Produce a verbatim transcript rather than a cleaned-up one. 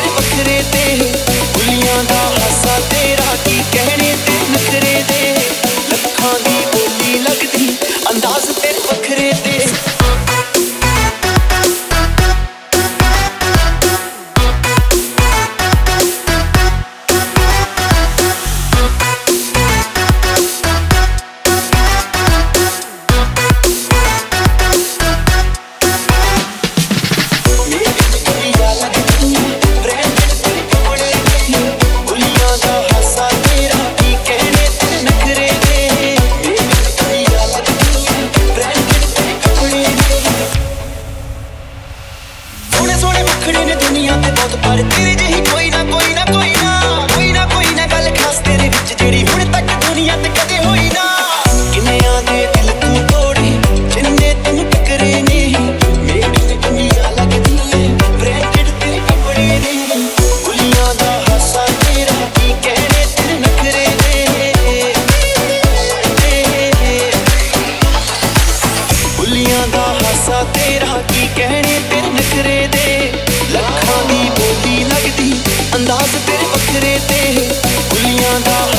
तेरे वखरे ते बुलियां दा हासा तेरा की कहने ते नखरे दे लखां दी बोली लगदी अंदाज तेरे वखरे ते दुनिया ते बहुत पर तेरे जही कोई ना कोई ना कोई ना कोई ना कोई ना गल खास तेरे विच जेड़ी हुण तक दुनिया ते कदे होई ना किन्नियां दे दिल तू तोड़े जिन्ने तैनू टकरे ने मेड इन इंडिया लगदी है ब्रांडेड तेरे कपड़े ने बुलियां दा हासा तेरा की कहने तेरे नखरे ने बुलियां दा हासा तेरा की कहने तेरे नखरे दे लखां दी बोली लगदी अंदाज तेरे वखरे ते बुलियां दा